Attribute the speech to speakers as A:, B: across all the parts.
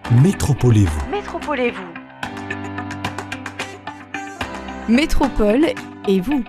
A: Métropolez-vous.
B: Métropolez-vous.
C: Métropole et vous.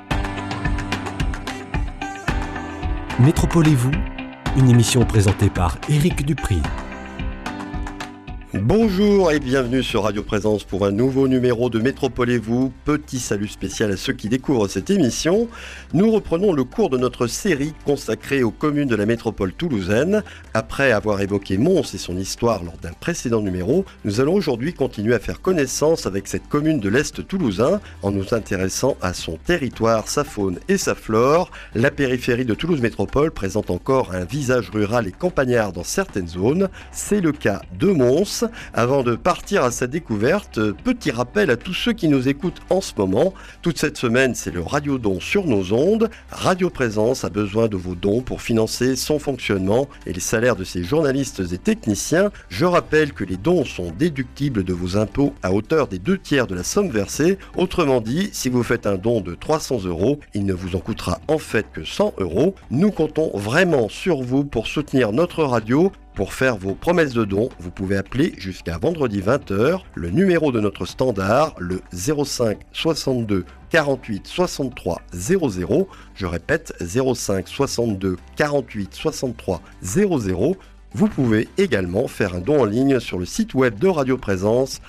A: Métropolez-vous, une émission présentée par Éric Dupri.
D: Bonjour et bienvenue sur Radio Présence pour un nouveau numéro de Métropolez-vous. Petit salut spécial à ceux qui découvrent cette émission. Nous reprenons le cours de notre série consacrée aux communes de la métropole toulousaine. Après avoir évoqué Mons et son histoire lors d'un précédent numéro, nous allons aujourd'hui continuer à faire connaissance avec cette commune de l'Est toulousain en nous intéressant à son territoire, sa faune et sa flore. La périphérie de Toulouse Métropole présente encore un visage rural et campagnard dans certaines zones. C'est le cas de Mons. Avant de partir à sa découverte, petit rappel à tous ceux qui nous écoutent en ce moment. Toute cette semaine, c'est le radiodon sur nos ondes. Radio Présence a besoin de vos dons pour financer son fonctionnement et les salaires de ses journalistes et techniciens. Je rappelle que les dons sont déductibles de vos impôts à hauteur des 2/3 de la somme versée. Autrement dit, si vous faites un don de 300 €, il ne vous en coûtera en fait que 100 €. Nous comptons vraiment sur vous pour soutenir notre radio. Pour faire vos promesses de dons, vous pouvez appeler jusqu'à vendredi 20h le numéro de notre standard, le 05 62 48 63 00. Je répète, 05 62 48 63 00. Vous pouvez également faire un don en ligne sur le site web de Radio Présence,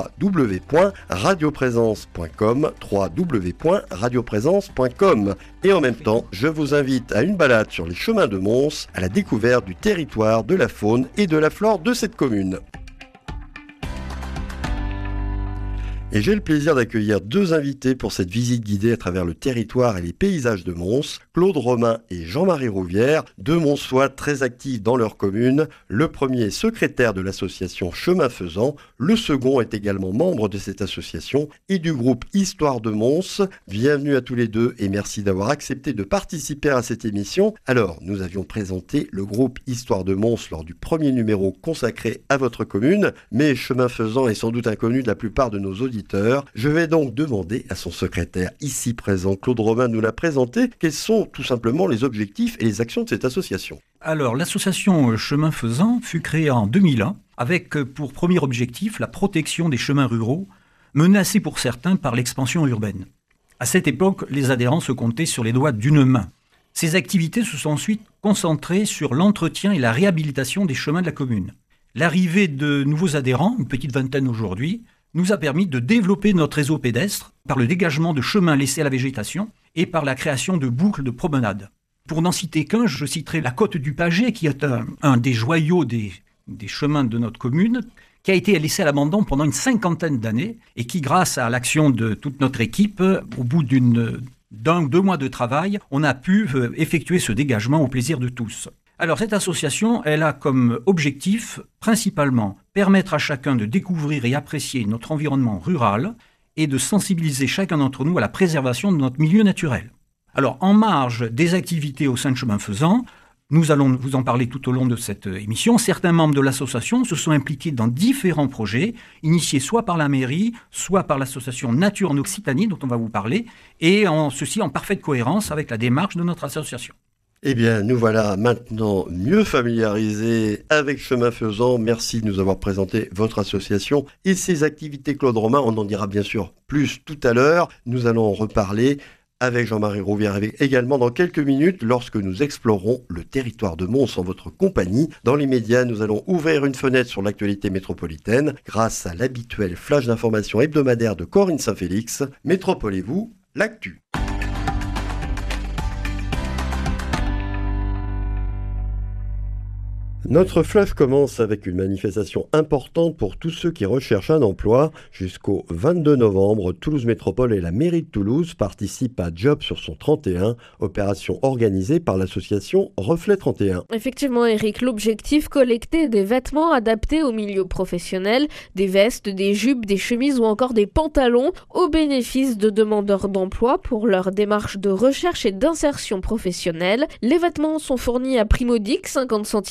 D: www.radioprésence.com, www.radioprésence.com. Et en même temps, je vous invite à une balade sur les chemins de Mons, à la découverte du territoire, de la faune et de la flore de cette commune. Et j'ai le plaisir d'accueillir deux invités pour cette visite guidée à travers le territoire et les paysages de Mons, Claude Romain et Jean-Marie Rouvière, deux Monsois très actifs dans leur commune. Le premier est secrétaire de l'association Chemin Faisant, le second est également membre de cette association et du groupe Histoire de Mons. Bienvenue à tous les deux et merci d'avoir accepté de participer à cette émission. Alors, nous avions présenté le groupe Histoire de Mons lors du premier numéro consacré à votre commune, mais Chemin Faisant est sans doute inconnu de la plupart de nos auditeurs. Je vais donc demander à son secrétaire ici présent, Claude Romain, de nous la présenter. Quels sont tout simplement les objectifs et les actions de cette association ?
E: Alors, l'association Chemin Faisant fut créée en 2001 avec pour premier objectif la protection des chemins ruraux, menacés pour certains par l'expansion urbaine. À cette époque, les adhérents se comptaient sur les doigts d'une main. Ces activités se sont ensuite concentrées sur l'entretien et la réhabilitation des chemins de la commune. L'arrivée de nouveaux adhérents, une petite vingtaine aujourd'hui, nous a permis de développer notre réseau pédestre par le dégagement de chemins laissés à la végétation et par la création de boucles de promenade. Pour n'en citer qu'un, je citerai la côte du Paget, qui est un des joyaux des chemins de notre commune, qui a été laissé à l'abandon pendant une 50aine d'années et qui, grâce à l'action de toute notre équipe, au bout d'un ou 2 mois de travail, on a pu effectuer ce dégagement au plaisir de tous. Alors cette association, elle a comme objectif principalement permettre à chacun de découvrir et apprécier notre environnement rural et de sensibiliser chacun d'entre nous à la préservation de notre milieu naturel. Alors en marge des activités au sein de Chemin Faisant, nous allons vous en parler tout au long de cette émission. Certains membres de l'association se sont impliqués dans différents projets, initiés soit par la mairie, soit par l'association Nature en Occitanie, dont on va vous parler, et ceci en parfaite cohérence avec la démarche de notre association.
D: Eh bien, nous voilà maintenant mieux familiarisés avec Chemin Faisant. Merci de nous avoir présenté votre association et ses activités, Claude Romain. On en dira bien sûr plus tout à l'heure. Nous allons en reparler avec Jean-Marie Rouvière également dans quelques minutes lorsque nous explorerons le territoire de Mons en votre compagnie. Dans les médias, nous allons ouvrir une fenêtre sur l'actualité métropolitaine grâce à l'habituel flash d'information hebdomadaire de Corinne Saint-Félix. Métropolez-vous, l'actu. Notre fleuve commence avec une manifestation importante pour tous ceux qui recherchent un emploi. Jusqu'au 22 novembre, Toulouse Métropole et la mairie de Toulouse participent à Job sur son 31, opération organisée par l'association Reflet 31.
C: Effectivement, Eric, l'objectif, collecter des vêtements adaptés au milieu professionnel, des vestes, des jupes, des chemises ou encore des pantalons au bénéfice de demandeurs d'emploi pour leur démarche de recherche et d'insertion professionnelle. Les vêtements sont fournis à prix modique, 50 centimes d'euros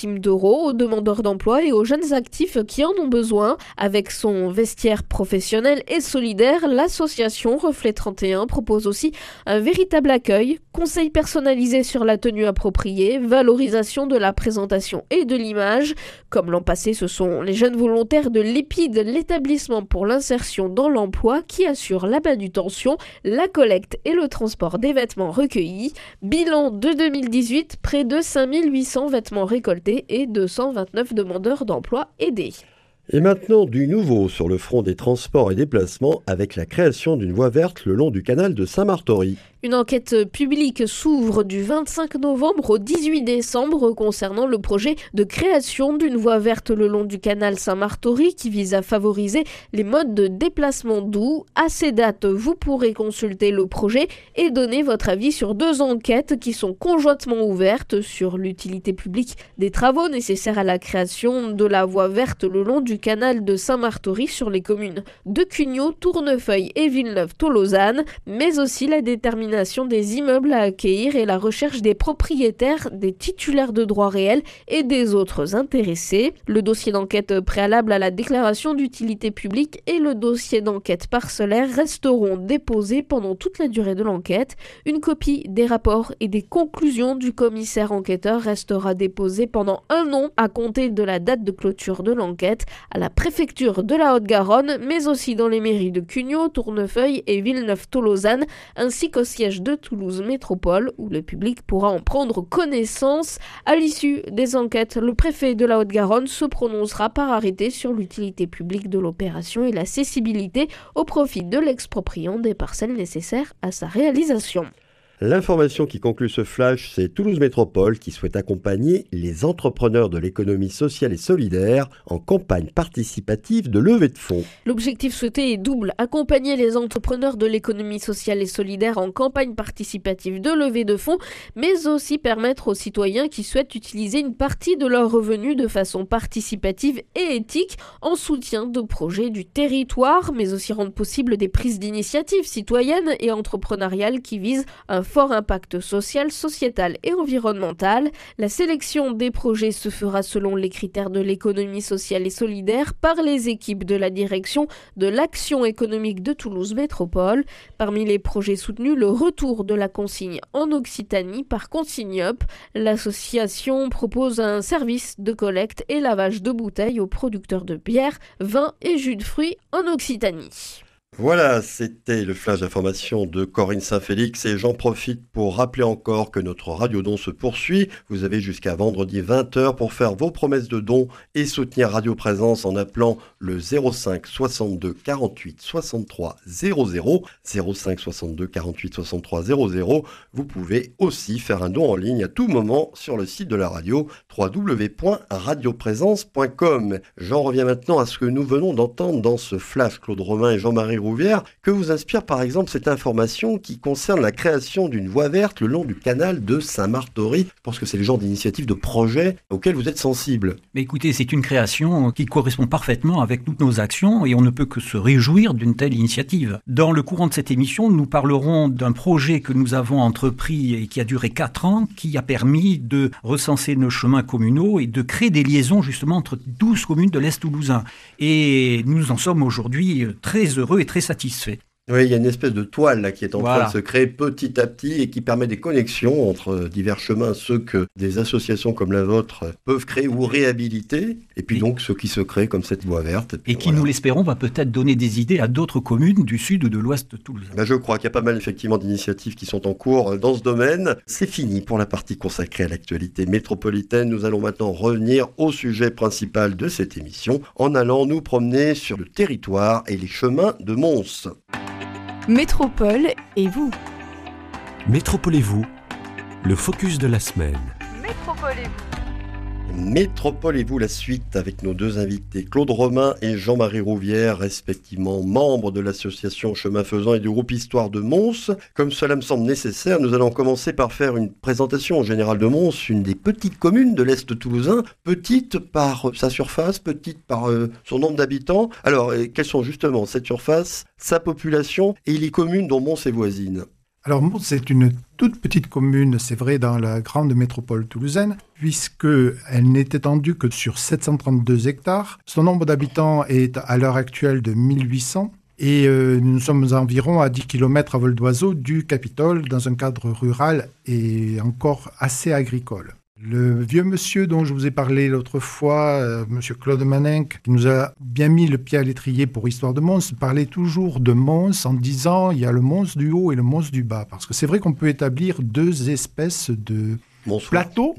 C: euros aux demandeurs d'emploi et aux jeunes actifs qui en ont besoin. Avec son vestiaire professionnel et solidaire, l'association Reflet 31 propose aussi un véritable accueil, conseils personnalisés sur la tenue appropriée, valorisation de la présentation et de l'image. Comme l'an passé, ce sont les jeunes volontaires de l'EPID, l'établissement pour l'insertion dans l'emploi, qui assurent la manutention, la collecte et le transport des vêtements recueillis. Bilan de 2018, près de 5800 vêtements récoltés et 229 demandeurs d'emploi aidés.
D: Et maintenant, du nouveau sur le front des transports et déplacements avec la création d'une voie verte le long du canal de Saint-Martory.
C: Une enquête publique s'ouvre du 25 novembre au 18 décembre concernant le projet de création d'une voie verte le long du canal Saint-Martory qui vise à favoriser les modes de déplacement doux. À ces dates, vous pourrez consulter le projet et donner votre avis sur 2 enquêtes qui sont conjointement ouvertes sur l'utilité publique des travaux nécessaires à la création de la voie verte le long du canal de Saint-Martory sur les communes de Cugnaux, Tournefeuille et Villeneuve-Tolosane, mais aussi la détermination des immeubles à accueillir et la recherche des propriétaires, des titulaires de droits réels et des autres intéressés. Le dossier d'enquête préalable à la déclaration d'utilité publique et le dossier d'enquête parcellaire resteront déposés pendant toute la durée de l'enquête. Une copie des rapports et des conclusions du commissaire enquêteur restera déposée pendant 1 an à compter de la date de clôture de l'enquête à la préfecture de la Haute-Garonne, mais aussi dans les mairies de Cugnaux, Tournefeuille et Villeneuve-Tolosane, ainsi qu'au siège de Toulouse Métropole, où le public pourra en prendre connaissance. À l'issue des enquêtes, le préfet de la Haute-Garonne se prononcera par arrêté sur l'utilité publique de l'opération et la cessibilité au profit de l'expropriant des parcelles nécessaires à sa réalisation.
D: L'information qui conclut ce flash, c'est Toulouse Métropole qui souhaite accompagner les entrepreneurs de l'économie sociale et solidaire en campagne participative de levée de fonds.
C: L'objectif souhaité est double, accompagner les entrepreneurs de l'économie sociale et solidaire en campagne participative de levée de fonds, mais aussi permettre aux citoyens qui souhaitent utiliser une partie de leurs revenus de façon participative et éthique en soutien de projets du territoire, mais aussi rendre possible des prises d'initiatives citoyennes et entrepreneuriales qui visent un fort impact social, sociétal et environnemental. La sélection des projets se fera selon les critères de l'économie sociale et solidaire par les équipes de la direction de l'action économique de Toulouse Métropole. Parmi les projets soutenus, le retour de la consigne en Occitanie par Consigneup. L'association propose un service de collecte et lavage de bouteilles aux producteurs de bière, vin et jus de fruits en Occitanie.
D: Voilà, c'était le flash d'information de Corinne Saint-Félix et j'en profite pour rappeler encore que notre radio-don se poursuit. Vous avez jusqu'à vendredi 20h pour faire vos promesses de dons et soutenir Radio Présence en appelant le 05 62 48 63 00. 05 62 48 63 00. Vous pouvez aussi faire un don en ligne à tout moment sur le site de la radio www.radioprésence.com. J'en reviens maintenant à ce que nous venons d'entendre dans ce flash. Claude Romain et Jean-Marie Rouvière, que vous inspire par exemple cette information qui concerne la création d'une voie verte le long du canal de Saint-Martory. Je pense que c'est le genre d'initiative, de projet auquel vous êtes sensible.
E: Mais écoutez, c'est une création qui correspond parfaitement avec toutes nos actions et on ne peut que se réjouir d'une telle initiative. Dans le courant de cette émission, nous parlerons d'un projet que nous avons entrepris et qui a duré 4 ans, qui a permis de recenser nos chemins communaux et de créer des liaisons justement entre 12 communes de l'Est toulousain. Et nous en sommes aujourd'hui très heureux et très satisfaits.
D: Oui, il y a une espèce de toile là, qui est en train de se créer petit à petit et qui permet des connexions entre divers chemins, ceux que des associations comme la vôtre peuvent créer ou réhabiliter, et puis donc ceux qui se créent comme cette voie verte.
E: Et qui, nous l'espérons, va peut-être donner des idées à d'autres communes du sud ou de l'ouest de Toulouse.
D: Je crois qu'il y a pas mal effectivement d'initiatives qui sont en cours dans ce domaine. C'est fini pour la partie consacrée à l'actualité métropolitaine. Nous allons maintenant revenir au sujet principal de cette émission en allant nous promener sur le territoire et les chemins de Mons.
B: Métropole et vous.
A: Métropolez-vous, le focus de la semaine.
D: Métropolez-vous, la suite avec nos 2 invités, Claude Romain et Jean-Marie Rouvière, respectivement membres de l'association Chemin Faisant et du groupe Histoire de Mons. Comme cela me semble nécessaire, nous allons commencer par faire une présentation générale de Mons, une des petites communes de l'Est toulousain, petite par sa surface, petite par son nombre d'habitants. Alors, quelles sont justement cette surface, sa population et les communes dont Mons est voisine ?
F: Alors Mons, c'est une toute petite commune, c'est vrai, dans la grande métropole toulousaine, puisqu'elle n'est étendue que sur 732 hectares. Son nombre d'habitants est à l'heure actuelle de 1800. Et nous sommes environ à 10 km à vol d'oiseau du Capitole, dans un cadre rural et encore assez agricole. Le vieux monsieur dont je vous ai parlé l'autre fois, monsieur Claude Maninck, qui nous a bien mis le pied à l'étrier pour Histoire de Mons, parlait toujours de Mons en disant il y a le Mons du haut et le Mons du bas. Parce que c'est vrai qu'on peut établir deux espèces de plateaux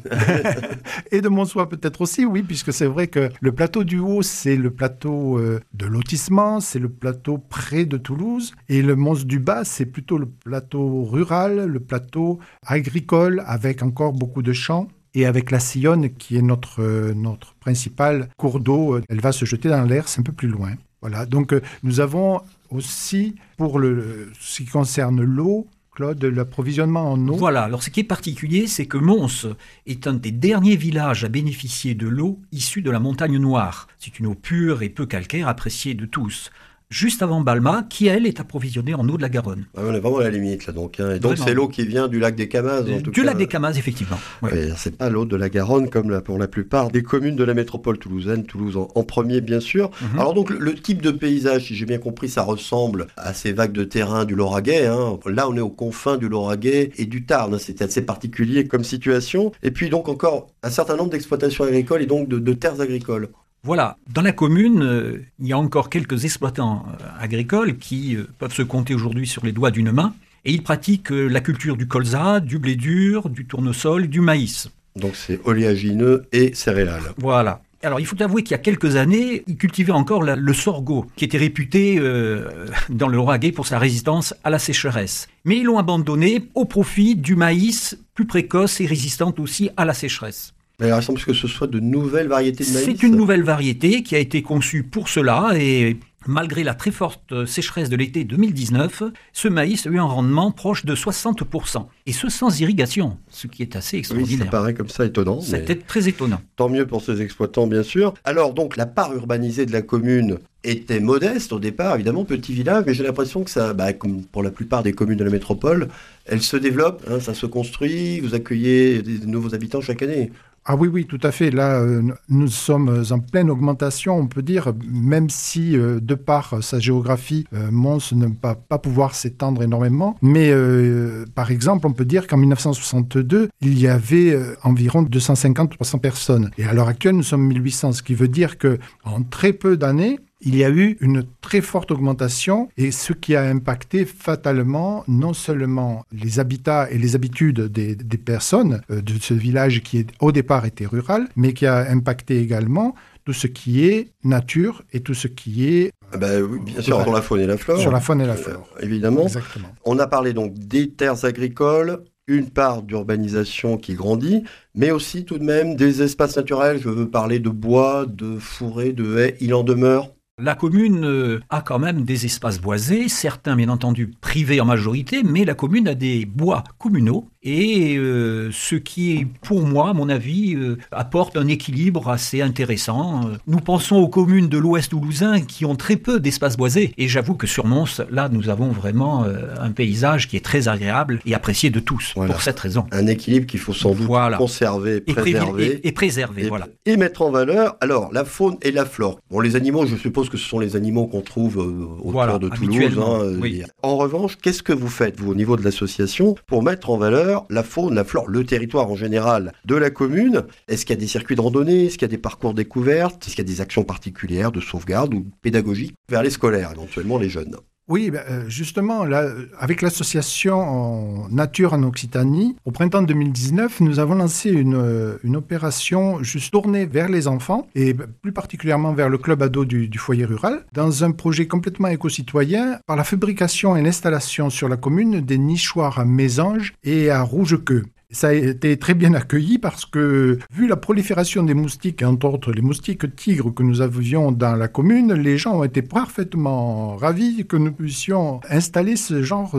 F: et de Monsois peut-être aussi, oui, puisque c'est vrai que le plateau du haut, c'est le plateau de lotissement, c'est le plateau près de Toulouse, et le Mons du bas, c'est plutôt le plateau rural, le plateau agricole, avec encore beaucoup de champs. Et avec la Sillonne, qui est notre principal cours d'eau, elle va se jeter dans l'Hers un peu plus loin. Voilà. Donc nous avons aussi, pour ce qui concerne l'eau, Claude, l'approvisionnement en eau.
E: Voilà, alors ce qui est particulier, c'est que Mons est un des derniers villages à bénéficier de l'eau issue de la montagne Noire. C'est une eau pure et peu calcaire appréciée de tous. Juste avant Balma, qui, elle, est approvisionnée en eau de la Garonne.
D: Ah, on est vraiment à la limite, là, donc. Hein. Et donc, c'est l'eau qui vient du lac des Camas, en tout cas.
E: Du lac des Camas, effectivement. Ouais.
D: Ouais, c'est pas l'eau de la Garonne, comme pour la plupart des communes de la métropole toulousaine, Toulouse en premier, bien sûr. Mm-hmm. Alors, donc, le type de paysage, si j'ai bien compris, ça ressemble à ces vagues de terrain du Lauragais. Hein. Là, on est aux confins du Lauragais et du Tarn. C'est assez particulier comme situation. Et puis, donc, encore un certain nombre d'exploitations agricoles et donc de terres agricoles.
E: Voilà, dans la commune, il y a encore quelques exploitants agricoles qui peuvent se compter aujourd'hui sur les doigts d'une main, et ils pratiquent la culture du colza, du blé dur, du tournesol, du maïs.
D: Donc c'est oléagineux et céréales.
E: Voilà. Alors il faut avouer qu'il y a quelques années, ils cultivaient encore le sorgho, qui était réputé dans le Lauragais pour sa résistance à la sécheresse. Mais ils l'ont abandonné au profit du maïs, plus précoce et résistante aussi à la sécheresse.
D: Mais il semble que ce soit de nouvelles variétés de maïs.
E: C'est une nouvelle variété qui a été conçue pour cela et malgré la très forte sécheresse de l'été 2019, ce maïs a eu un rendement proche de 60%. Et ce sans irrigation, ce qui est assez extraordinaire.
D: Oui, ça paraît comme ça étonnant.
E: C'était très étonnant.
D: Tant mieux pour ces exploitants, bien sûr. Alors donc, la part urbanisée de la commune était modeste au départ, évidemment, petit village, mais j'ai l'impression que ça, comme pour la plupart des communes de la métropole, elle se développe, hein, ça se construit, vous accueillez des nouveaux habitants chaque année.
F: Ah oui, tout à fait. Là, nous sommes en pleine augmentation, on peut dire, même si, de par sa géographie, Mons ne va pas pouvoir s'étendre énormément. Mais, par exemple, on peut dire qu'en 1962, il y avait environ 250-300 personnes. Et à l'heure actuelle, nous sommes 1800, ce qui veut dire qu'en très peu d'années, il y a eu une très forte augmentation et ce qui a impacté fatalement non seulement les habitats et les habitudes des personnes de ce village qui au départ était rural, mais qui a impacté également tout ce qui est nature et tout ce qui est...
D: oui, bien sûr, sur la faune et la flore.
F: Sur la faune et la flore.
D: Évidemment.
F: Exactement.
D: On a parlé donc des terres agricoles, une part d'urbanisation qui grandit, mais aussi tout de même des espaces naturels. Je veux parler de bois, de forêts, de haies. Il en demeure.
E: La commune a quand même des espaces boisés, certains bien entendu privés en majorité, mais la commune a des bois communaux et ce qui, pour moi, à mon avis, apporte un équilibre assez intéressant. Nous pensons aux communes de l'Ouest toulousain qui ont très peu d'espaces boisés et j'avoue que sur Mons, là, nous avons vraiment un paysage qui est très agréable et apprécié de tous, pour cette raison.
D: Un équilibre qu'il faut sans doute conserver, préserver.
E: Et préserver, voilà.
D: Et mettre en valeur, alors, la faune et la flore. Bon, les animaux, je suppose que ce sont les animaux qu'on trouve autour de Toulouse.
E: Oui.
D: En revanche, qu'est-ce que vous faites, vous, au niveau de l'association, pour mettre en valeur la faune, la flore, le territoire en général de la commune? Est-ce qu'il y a des circuits de randonnée? Est-ce qu'il y a des parcours découvertes? Est-ce qu'il y a des actions particulières de sauvegarde ou pédagogiques vers les scolaires, éventuellement les jeunes?
F: Oui, justement, là, avec l'association Nature en Occitanie, au printemps 2019, nous avons lancé une opération juste tournée vers les enfants et plus particulièrement vers le club ado du foyer rural, dans un projet complètement éco-citoyen par la fabrication et l'installation sur la commune des nichoirs à mésanges et à rouge-queue. Ça a été très bien accueilli parce que, vu la prolifération des moustiques, entre autres les moustiques tigres que nous avions dans la commune, les gens ont été parfaitement ravis que nous puissions installer ce genre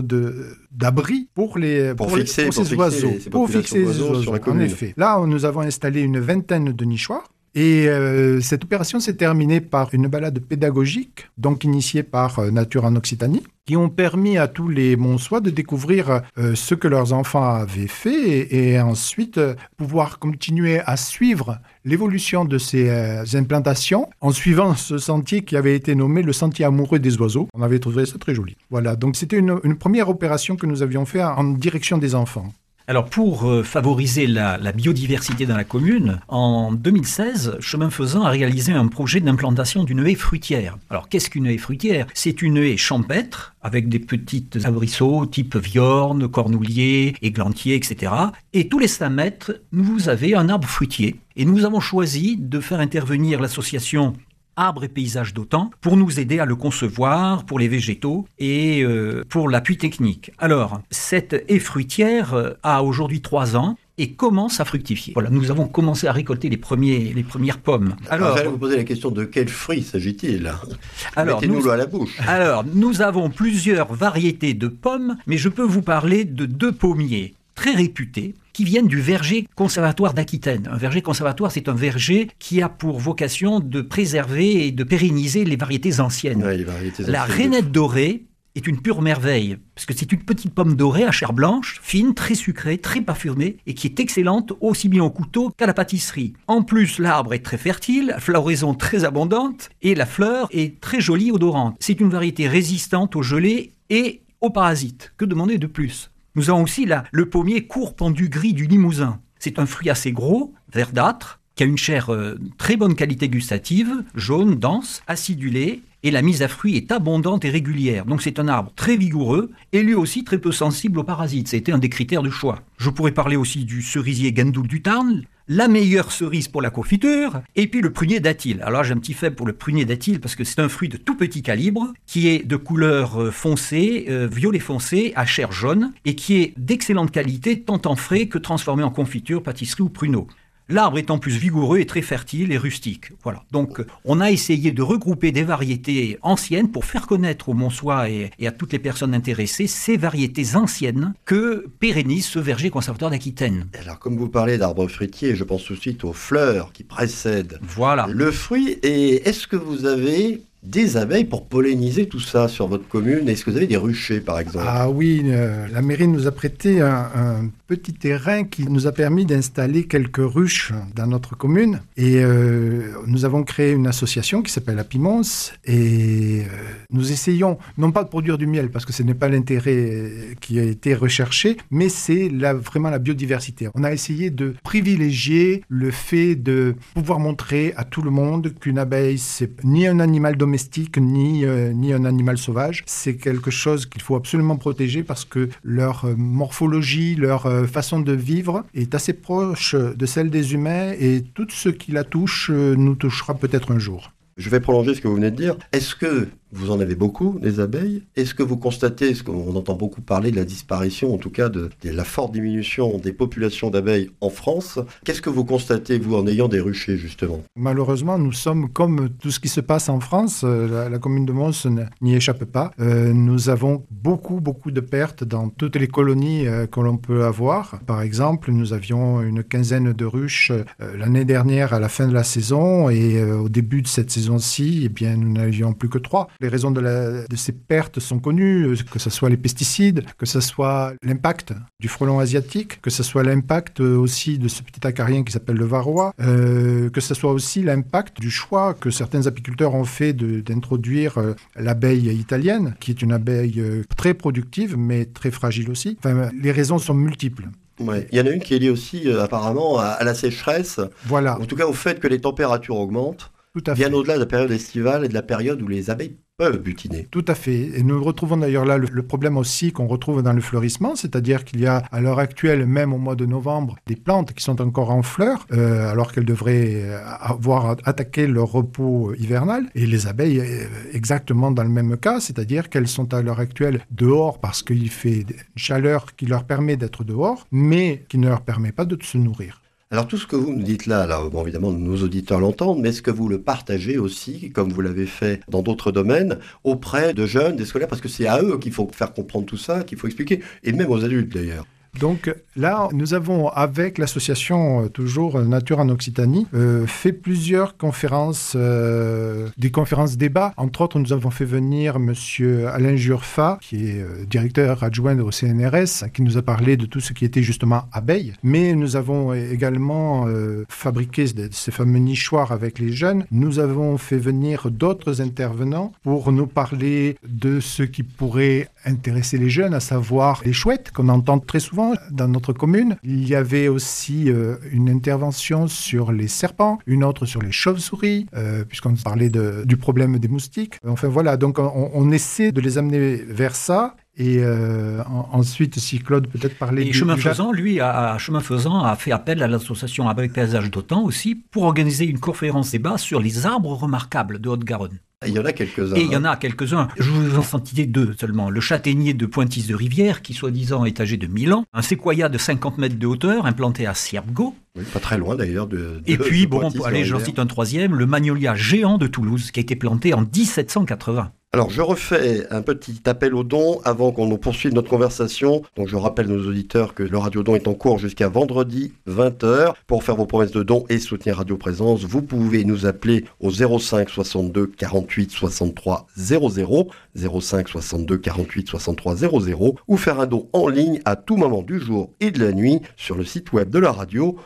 F: d'abri pour fixer ces oiseaux sur la commune. En effet. Là, nous avons installé une vingtaine de nichoirs. Et cette opération s'est terminée par une balade pédagogique, donc initiée par Nature en Occitanie, qui ont permis à tous les Monsois de découvrir ce que leurs enfants avaient fait et ensuite pouvoir continuer à suivre l'évolution de ces implantations en suivant ce sentier qui avait été nommé le sentier amoureux des oiseaux. On avait trouvé ça très joli. Voilà, donc c'était une première opération que nous avions fait en direction des enfants.
E: Alors pour favoriser la biodiversité dans la commune, en 2016, Chemin Faisant a réalisé un projet d'implantation d'une haie fruitière. Alors qu'est-ce qu'une haie fruitière ? C'est une haie champêtre avec des petites arbrisseaux type viorne, cornoulier, églantier, etc. Et tous les 5 mètres, vous avez un arbre fruitier. Et nous avons choisi de faire intervenir l'association Arbres et paysages d'Autan pour nous aider à le concevoir pour les végétaux et pour l'appui technique. Alors, cette haie fruitière a aujourd'hui 3 ans et commence à fructifier. Voilà, nous avons commencé à récolter les premières pommes.
D: Alors, j'allais vous poser la question de quel fruit s'agit-il ? Mettez-nous-le à la bouche.
E: Alors, nous avons plusieurs variétés de pommes, mais je peux vous parler de 2 pommiers très réputés qui viennent du verger conservatoire d'Aquitaine. Un verger conservatoire, c'est un verger qui a pour vocation de préserver et de pérenniser les variétés anciennes.
D: Ouais, les variétés anciennes.
E: La rainette dorée est une pure merveille, parce que c'est une petite pomme dorée à chair blanche, fine, très sucrée, très parfumée, et qui est excellente aussi bien au couteau qu'à la pâtisserie. En plus, l'arbre est très fertile, la floraison très abondante, et la fleur est très jolie, odorante. C'est une variété résistante aux gelées et aux parasites. Que demander de plus ? Nous avons aussi le pommier court pendu gris du Limousin. C'est un fruit assez gros, verdâtre, qui a une chair très bonne qualité gustative, jaune, dense, acidulée, et la mise à fruit est abondante et régulière. Donc c'est un arbre très vigoureux et lui aussi très peu sensible aux parasites. C'était un des critères de choix. Je pourrais parler aussi du cerisier Gandoul du Tarn, la meilleure cerise pour la confiture, et puis le prunier d'Athil. Alors j'ai un petit faible pour le prunier d'Athil parce que c'est un fruit de tout petit calibre qui est de couleur foncée, violet foncé, à chair jaune, et qui est d'excellente qualité tant en frais que transformé en confiture, pâtisserie ou pruneau. L'arbre est en plus vigoureux et très fertile et rustique. Voilà. Donc, on a essayé de regrouper des variétés anciennes pour faire connaître aux Monsois et à toutes les personnes intéressées ces variétés anciennes que pérennise ce verger conservatoire d'Aquitaine.
D: Alors, comme vous parlez d'arbres fruitiers, je pense tout de suite aux fleurs qui précèdent le fruit. Et est-ce que vous avez des abeilles pour polliniser tout ça sur votre commune? Est-ce que vous avez des ruchers, par exemple?
F: Ah oui, la mairie nous a prêté un petit terrain qui nous a permis d'installer quelques ruches dans notre commune. Et nous avons créé une association qui s'appelle Apimons. Et nous essayons, non pas de produire du miel, parce que ce n'est pas l'intérêt qui a été recherché, mais c'est vraiment la biodiversité. On a essayé de privilégier le fait de pouvoir montrer à tout le monde qu'une abeille, c'est ni un animal domestique, ni un animal sauvage. C'est quelque chose qu'il faut absolument protéger parce que leur morphologie, leur façon de vivre est assez proche de celle des humains et tout ce qui la touche nous touchera peut-être un jour.
D: Je vais prolonger ce que vous venez de dire. Est-ce que vous en avez beaucoup, des abeilles? Est-ce que vous constatez, ce qu'on entend beaucoup parler de la disparition, en tout cas de la forte diminution des populations d'abeilles en France? Qu'est-ce que vous constatez, vous, en ayant des ruchers, justement?
F: Malheureusement, nous sommes comme tout ce qui se passe en France. La commune de Mons n'y échappe pas. Nous avons beaucoup de pertes dans toutes les colonies que l'on peut avoir. Par exemple, nous avions une quinzaine de ruches l'année dernière à la fin de la saison et au début de cette saison-ci, eh bien, nous n'avions plus que 3. Les raisons de ces pertes sont connues, que ce soit les pesticides, que ce soit l'impact du frelon asiatique, que ce soit l'impact aussi de ce petit acarien qui s'appelle le varroa, que ce soit aussi l'impact du choix que certains apiculteurs ont fait d'introduire l'abeille italienne, qui est une abeille très productive, mais très fragile aussi. Enfin, les raisons sont multiples.
D: Ouais. Il y en a une qui est liée aussi apparemment à la sécheresse,
F: voilà.
D: En tout cas au fait que les températures augmentent. Bien au-delà de la période estivale et de la période où les abeilles peuvent butiner.
F: Tout à fait. Et nous retrouvons d'ailleurs là le problème aussi qu'on retrouve dans le fleurissement, c'est-à-dire qu'il y a à l'heure actuelle, même au mois de novembre, des plantes qui sont encore en fleurs, alors qu'elles devraient avoir attaqué leur repos hivernal. Et les abeilles, exactement dans le même cas, c'est-à-dire qu'elles sont à l'heure actuelle dehors parce qu'il fait une chaleur qui leur permet d'être dehors, mais qui ne leur permet pas de se nourrir.
D: Alors tout ce que vous nous dites là, bon, évidemment nos auditeurs l'entendent, mais est-ce que vous le partagez aussi, comme vous l'avez fait dans d'autres domaines, auprès de jeunes, des scolaires, parce que c'est à eux qu'il faut faire comprendre tout ça, qu'il faut expliquer, et même aux adultes d'ailleurs?
F: Donc là, nous avons, avec l'association toujours Nature en Occitanie, fait plusieurs conférences, des conférences débats. Entre autres, nous avons fait venir Monsieur Alain Jurfa, qui est directeur adjoint au CNRS, qui nous a parlé de tout ce qui était justement abeilles. Mais nous avons également fabriqué ces fameux nichoirs avec les jeunes. Nous avons fait venir d'autres intervenants pour nous parler de ce qui pourrait intéresser les jeunes, à savoir les chouettes qu'on entend très souvent dans notre commune. Il y avait aussi une intervention sur les serpents, une autre sur les chauves-souris, puisqu'on parlait du problème des moustiques. Enfin voilà, donc on essaie de les amener vers ça. Et ensuite, si Claude peut-être parlait...
E: Et Chemin Faisant, lui, Chemin Faisant a fait appel à l'association Abeilles Paysage d'Autan aussi pour organiser une conférence débat sur les arbres remarquables de Haute-Garonne.
D: Il y en a quelques-uns.
E: Et il y en a quelques-uns. Je vous en citer 2 seulement. Le châtaignier de Pointise-de-Rivière, qui soi-disant est âgé de 1000 ans. Un séquoia de 50 mètres de hauteur, implanté à Sierpgo.
D: Oui, pas très loin d'ailleurs.
E: Et puis, allez, j'en cite un troisième, le magnolia géant de Toulouse, qui a été planté en 1780.
D: Alors, je refais un petit appel aux dons avant qu'on poursuive notre conversation. Donc, je rappelle nos auditeurs que le Radio Don est en cours jusqu'à vendredi 20h. Pour faire vos promesses de dons et soutenir Radio Présence, vous pouvez nous appeler au 05 62 48 63 00, 05 62 48 63 00, ou faire un don en ligne à tout moment du jour et de la nuit sur le site web de la radio,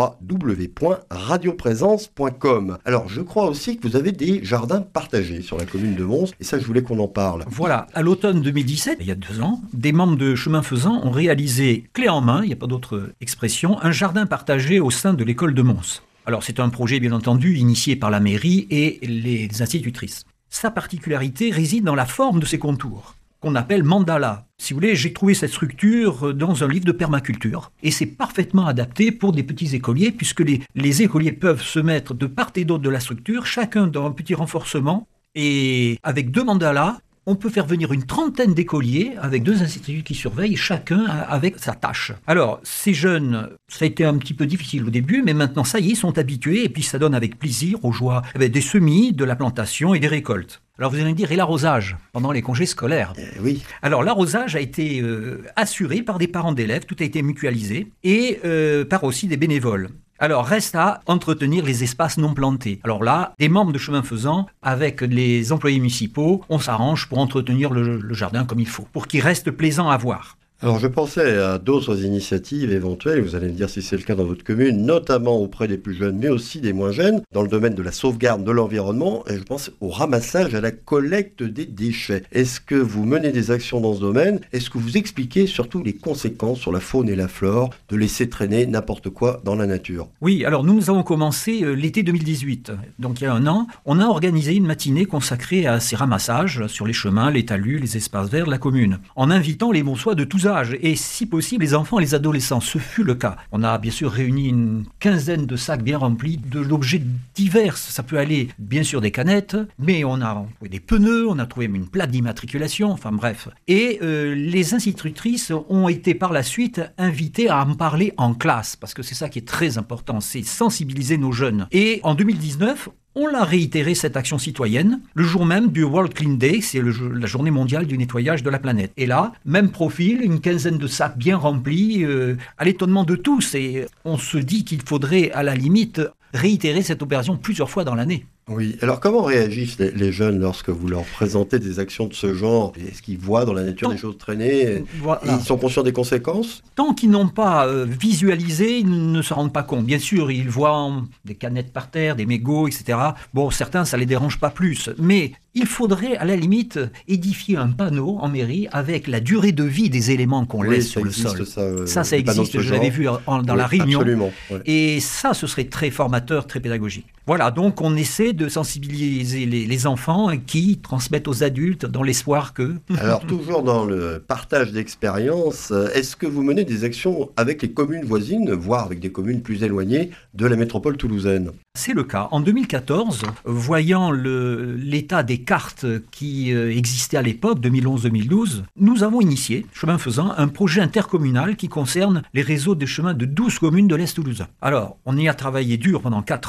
D: www.radioprésence.com. Alors, je crois aussi que vous avez des jardins partagés sur la commune de Mons, et ça, je voulais qu'on en parle.
E: Voilà, à l'automne 2017, il y a 2 ans, des membres de Chemin Faisant ont réalisé, clé en main, il n'y a pas d'autre expression, un jardin partagé au sein de l'école de Mons. Alors, c'est un projet, bien entendu, initié par la mairie et les institutrices. Sa particularité réside dans la forme de ses contours, qu'on appelle mandala. Si vous voulez, j'ai trouvé cette structure dans un livre de permaculture et c'est parfaitement adapté pour des petits écoliers puisque les écoliers peuvent se mettre de part et d'autre de la structure, chacun dans un petit renforcement, et avec 2 mandalas, on peut faire venir une trentaine d'écoliers avec 2 instituts qui surveillent, chacun avec sa tâche. Alors, ces jeunes, ça a été un petit peu difficile au début, mais maintenant, ça y est, ils sont habitués et puis ça donne avec plaisir aux joies des semis, de la plantation et des récoltes. Alors vous allez me dire, et l'arrosage pendant les congés scolaires?
D: Oui.
E: Alors l'arrosage a été assuré par des parents d'élèves, tout a été mutualisé, et par aussi des bénévoles. Alors, reste à entretenir les espaces non plantés. Alors là, des membres de Chemin Faisant, avec les employés municipaux, on s'arrange pour entretenir le jardin comme il faut, pour qu'il reste plaisant à voir.
D: Alors je pensais à d'autres initiatives éventuelles, vous allez me dire si c'est le cas dans votre commune, notamment auprès des plus jeunes, mais aussi des moins jeunes, dans le domaine de la sauvegarde de l'environnement, et je pense au ramassage, à la collecte des déchets. Est-ce que vous menez des actions dans ce domaine? Est-ce que vous expliquez surtout les conséquences sur la faune et la flore de laisser traîner n'importe quoi dans la nature?
E: Oui, alors nous avons commencé l'été 2018, donc il y a 1 an, on a organisé une matinée consacrée à ces ramassages sur les chemins, les talus, les espaces verts de la commune, en invitant les Monsois de tous âges, et si possible les enfants et les adolescents. Ce fut le cas. On a bien sûr réuni une 15aine de sacs bien remplis de l'objet divers. Ça peut aller bien sûr des canettes, mais on a trouvé des pneus, on a trouvé une plaque d'immatriculation, enfin bref. Et les institutrices ont été par la suite invitées à en parler en classe, parce que c'est ça qui est très important, c'est sensibiliser nos jeunes. Et en 2019, on l'a réitéré, cette action citoyenne, le jour même du World Clean Day, c'est la journée mondiale du nettoyage de la planète. Et là, même profil, une 15aine de sacs bien remplis, à l'étonnement de tous. Et on se dit qu'il faudrait, à la limite, réitérer cette opération plusieurs fois dans l'année.
D: Oui, alors comment réagissent les jeunes lorsque vous leur présentez des actions de ce genre? Est-ce qu'ils voient dans la nature des choses traîner?
E: Voilà.
D: Ils sont conscients des conséquences?
E: Tant qu'ils n'ont pas visualisé, ils ne se rendent pas compte. Bien sûr, ils voient des canettes par terre, des mégots, etc. Bon, certains, ça ne les dérange pas plus. Mais il faudrait, à la limite, édifier un panneau en mairie avec la durée de vie des éléments qu'on laisse sur le sol. Ça existe, je l'avais vu dans la Réunion.
D: Absolument. Ouais.
E: Et ça, ce serait très formateur, très pédagogique. Voilà, donc on essaie de sensibiliser les enfants qui transmettent aux adultes dans l'espoir que...
D: Alors, toujours dans le partage d'expériences, est-ce que vous menez des actions avec les communes voisines, voire avec des communes plus éloignées de la métropole toulousaine?
E: C'est le cas. En 2014, voyant l'état des cartes qui existaient à l'époque, 2011-2012, nous avons initié, chemin faisant, un projet intercommunal qui concerne les réseaux des chemins de 12 communes de l'Est toulousain. Alors, on y a travaillé dur pendant 4 ans,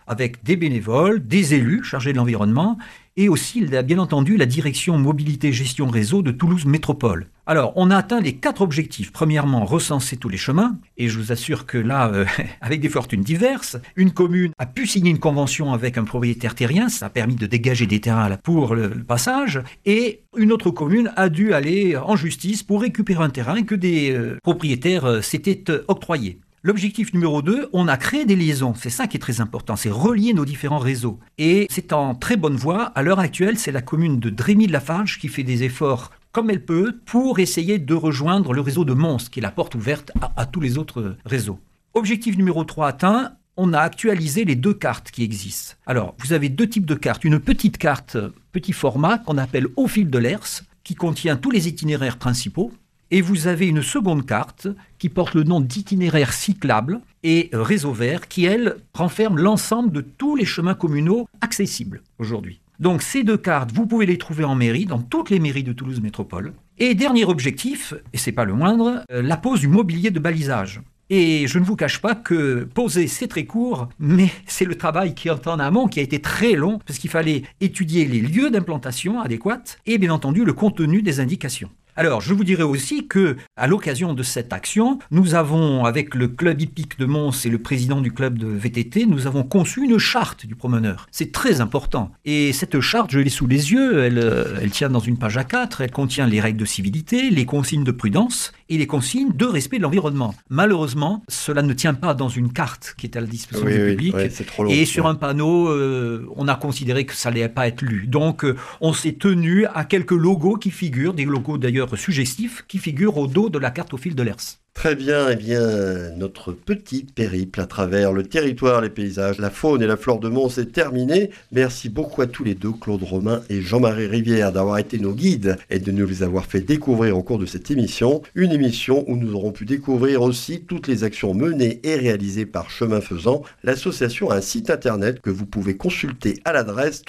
E: avec des bénévoles, des élus chargés de l'environnement et aussi, bien entendu, la direction mobilité gestion réseau de Toulouse Métropole. Alors, on a atteint les 4 objectifs. Premièrement, recenser tous les chemins. Et je vous assure que là, avec des fortunes diverses, une commune a pu signer une convention avec un propriétaire terrien. Ça a permis de dégager des terrains pour le passage. Et une autre commune a dû aller en justice pour récupérer un terrain que des propriétaires s'étaient octroyés. L'objectif numéro 2, on a créé des liaisons. C'est ça qui est très important, c'est relier nos différents réseaux. Et c'est en très bonne voie. À l'heure actuelle, c'est la commune de Drémy-de-Lafarge qui fait des efforts comme elle peut pour essayer de rejoindre le réseau de Mons, qui est la porte ouverte à tous les autres réseaux. Objectif numéro 3 atteint, on a actualisé les 2 cartes qui existent. Alors, vous avez 2 types de cartes. Une petite carte, petit format, qu'on appelle Au fil de l'Hers, qui contient tous les itinéraires principaux. Et vous avez une seconde carte qui porte le nom d'itinéraire cyclable et réseau vert qui, elle, renferme l'ensemble de tous les chemins communaux accessibles aujourd'hui. Donc ces 2 cartes, vous pouvez les trouver en mairie, dans toutes les mairies de Toulouse Métropole. Et dernier objectif, et c'est pas le moindre, la pose du mobilier de balisage. Et je ne vous cache pas que poser, c'est très court, mais c'est le travail qui est en amont, qui a été très long, parce qu'il fallait étudier les lieux d'implantation adéquats et bien entendu le contenu des indications. Alors, je vous dirais aussi que, à l'occasion de cette action, nous avons, avec le club hippique de Mons et le président du club de VTT, nous avons conçu une charte du promeneur. C'est très important. Et cette charte, je l'ai sous les yeux, elle tient dans une page A4, elle contient les règles de civilité, les consignes de prudence et les consignes de respect de l'environnement. Malheureusement, cela ne tient pas dans une carte qui est à la disposition du public.
D: Oui, c'est trop long,
E: et sur un panneau, on a considéré que ça n'allait pas être lu. Donc, on s'est tenu à quelques logos qui figurent, des logos d'ailleurs suggestifs, qui figurent au dos de la carte au fil de l'Hers.
D: Très bien, eh bien, notre petit périple à travers le territoire, les paysages, la faune et la flore de Mons est terminé. Merci beaucoup à tous les deux, Claude Romain et Jean-Marie Rivière, d'avoir été nos guides et de nous les avoir fait découvrir au cours de cette émission. Une émission où nous aurons pu découvrir aussi toutes les actions menées et réalisées par Chemin Faisant. L'association a un site internet que vous pouvez consulter à l'adresse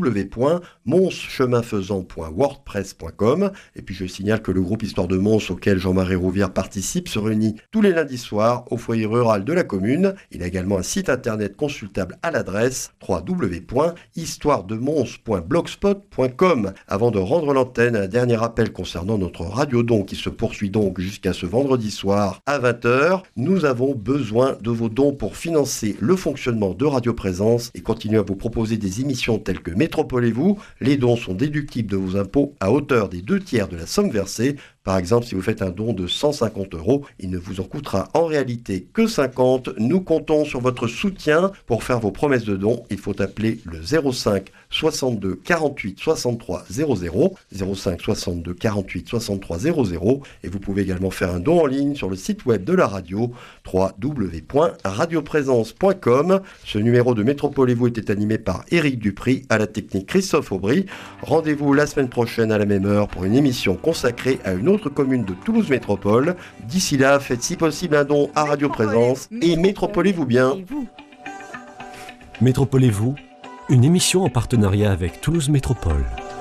D: www.monscheminfaisant.wordpress.com. Et puis je signale que le groupe Histoire de Mons auquel Jean-Marie Rivière participe se réunit tous les lundis soirs au foyer rural de la commune. Il a également un site internet consultable à l'adresse www.histoiredemons.blogspot.com. Avant de rendre l'antenne, un dernier rappel concernant notre radiodon qui se poursuit donc jusqu'à ce vendredi soir à 20h. Nous avons besoin de vos dons pour financer le fonctionnement de Radio Présence et continuer à vous proposer des émissions telles que Métropole et vous. Les dons sont déductibles de vos impôts à hauteur des 2/3 de la somme versée. Par exemple, si vous faites un don de 150 €, il ne vous en coûtera en réalité que 50. Nous comptons sur votre soutien pour faire vos promesses de dons. Il faut appeler le 05 62 48 63 00, 05 62 48 63 00, et vous pouvez également faire un don en ligne sur le site web de la radio, www.radioprésence.com. Ce numéro de Métropole et vous était animé par Éric Dupry, à la technique Christophe Aubry. Rendez-vous la semaine prochaine à la même heure pour une émission consacrée à une autre commune de Toulouse Métropole. D'ici là, faites si possible un don à Radio Présence et métropolez-vous bien.
A: Métropole et vous, une émission en partenariat avec Toulouse Métropole.